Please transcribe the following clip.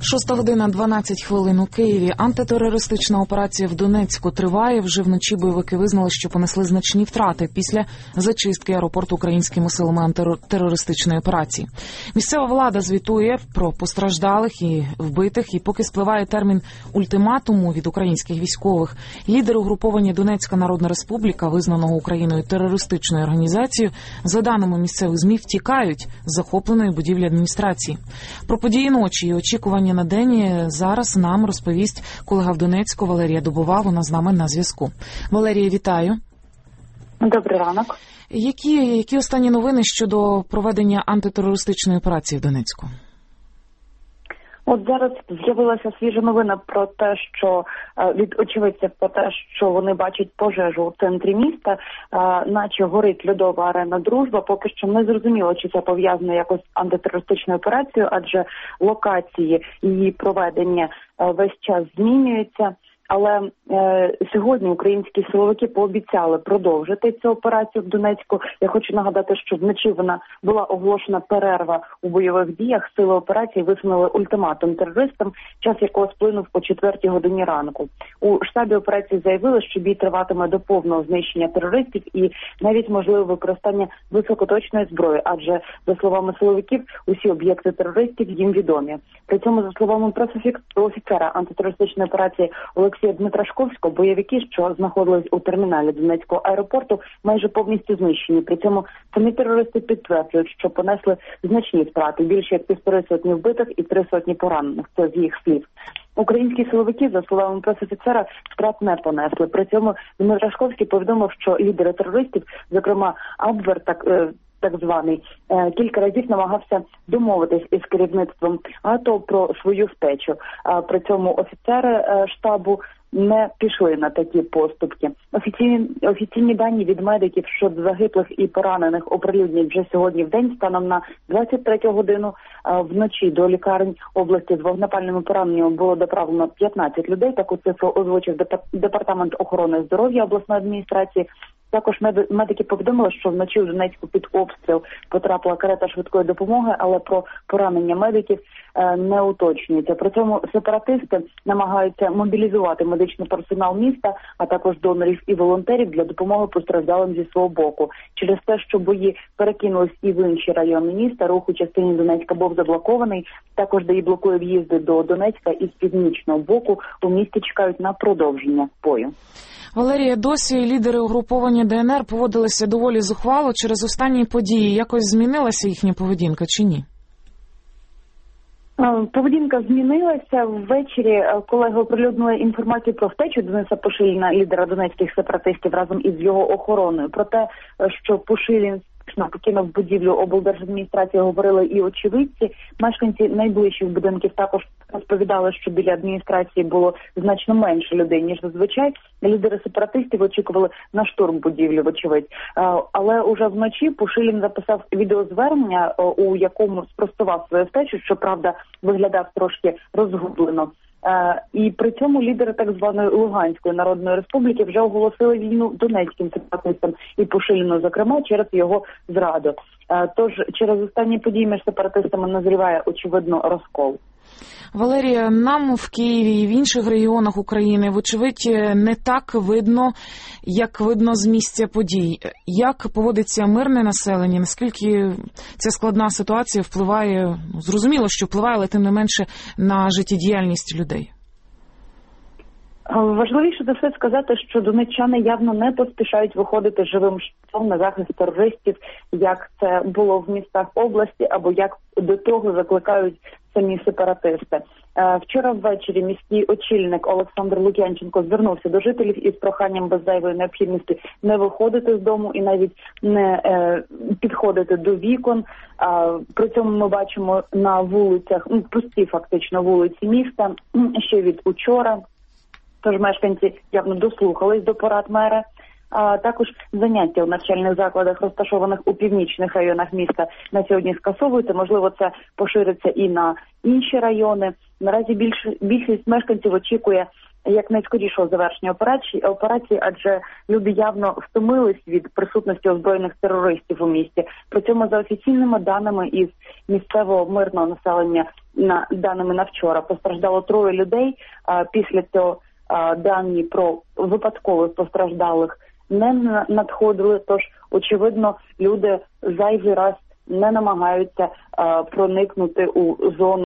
6:12 у Києві. Антитерористична операція в Донецьку триває. Вже вночі бойовики визнали, що понесли значні втрати після зачистки аеропорту українськими силами антитерористичної операції. Місцева влада звітує про постраждалих і вбитих, і поки спливає термін ультиматуму від українських військових, лідери угруповання Донецька Народна Республіка, визнаного Україною терористичною організацією, за даними місцевих ЗМІ, втікають з захопленої будівлі адміністрації. Про події ночі і очікування на день зараз нам розповість колега в Донецьку Валерія Дубова. Вона з нами на зв'язку. Валерія, вітаю. Добрий ранок. Які останні новини щодо проведення антитерористичної операції в Донецьку? От зараз з'явилася свіжа новина про те, що від очевидців про те, що вони бачать пожежу у центрі міста, наче горить льодова арена «Дружба». Поки що не зрозуміло, чи це пов'язано якось з антитерористичною операцією, адже локації її проведення весь час змінюються. Але сьогодні українські силовики пообіцяли продовжити цю операцію в Донецьку. Я хочу нагадати, що вночі вона була оголошена перерва у бойових діях. Сили операції висунули ультиматум терористам, час якого сплинув о 4 годині ранку. У штабі операції заявили, що бій триватиме до повного знищення терористів і навіть можливе використання високоточної зброї, адже, за словами силовиків, усі об'єкти терористів їм відомі. При цьому, за словами пресофіцера антитерористичної операції Олексія Дмитрашковського, бойовики, що знаходились у терміналі Донецького аеропорту, майже повністю знищені. При цьому самі терористи підтверджують, що понесли значні втрати, більше як 1,5 сотні вбитих і 3 сотні поранених. Це з їх слів. Українські силовики, за словами пресофіцера, втрат не понесли. При цьому Дмитрашковський повідомив, що лідери терористів, зокрема Абвер, так званий, кілька разів намагався домовитись із керівництвом АТО про свою втечу. При цьому офіцери штабу не пішли на такі поступки. Офіційні дані від медиків щодо загиблих і поранених оприлюднять вже сьогодні в день. Станом на 23 годину вночі до лікарень області з вогнепальними пораненнями було доправлено 15 людей. Таку цифру озвучив Департамент охорони здоров'я обласної адміністрації. Також медики повідомили, що вночі у Донецьку під обстріл потрапила карета швидкої допомоги, але про поранення медиків не уточнюється. При цьому сепаратисти намагаються мобілізувати медичний персонал міста, а також донорів і волонтерів для допомоги постраждалим зі свого боку. Через те, що бої перекинулись і в інші райони міста, рух у частині Донецька був заблокований. Також ДАІ блокує в'їзди до Донецька із північного боку. У місті чекають на продовження бою. Валерія, досі лідери угруповання ДНР поводилися доволі зухвало. Через останні події якось змінилася їхня поведінка чи ні? Поведінка змінилася. Ввечері колеги оприлюднили інформацію про втечу Дениса Пушиліна, лідера донецьких сепаратистів, разом із його охороною. Про те, що Пушилін покинув будівлю облдержадміністрації, говорили і очевидці. Мешканці найближчих будинків також розповідали, що біля адміністрації було значно менше людей, ніж зазвичай. Лідери сепаратистів очікували на штурм будівлі, вочевидь. Але уже вночі Пушилін записав відеозвернення, у якому спростував свою втечу, щоправда, виглядав трошки розгублено. І при цьому лідери так званої Луганської Народної Республіки вже оголосили війну донецьким сепаратистам і Пушиліну, зокрема, через його зраду. Тож через останні події між сепаратистами назріває, очевидно, розкол. Валерія, нам в Києві і в інших регіонах України, вочевидь, не так видно, як видно з місця подій. Як поводиться мирне населення? Наскільки ця складна ситуація впливає, зрозуміло, що впливає, але тим не менше, на життєдіяльність людей? Важливіше за все сказати, що донеччани явно не поспішають виходити живим щитом на захист терористів, як це було в містах області, або як до того закликають самі сепаратисти. Вчора ввечері міський очільник Олександр Лук'янченко звернувся до жителів із проханням без зайвої необхідності не виходити з дому і навіть не підходити до вікон. При цьому ми бачимо на вулицях, пусті фактично вулиці міста, ще від учора. Тож мешканці явно дослухались до порад мера. Також заняття у навчальних закладах, розташованих у північних районах міста, на сьогодні скасовуються. Можливо, це пошириться і на інші райони. Наразі більшість мешканців очікує якнайскорішого завершення операції, адже люди явно втомились від присутності озброєних терористів у місті. При цьому за офіційними даними із місцевого мирного населення, даними на вчора, постраждало 3 людей. Після цього дані про випадкових постраждалих не надходили, тож, очевидно, люди зайвий раз не намагаються проникнути у зону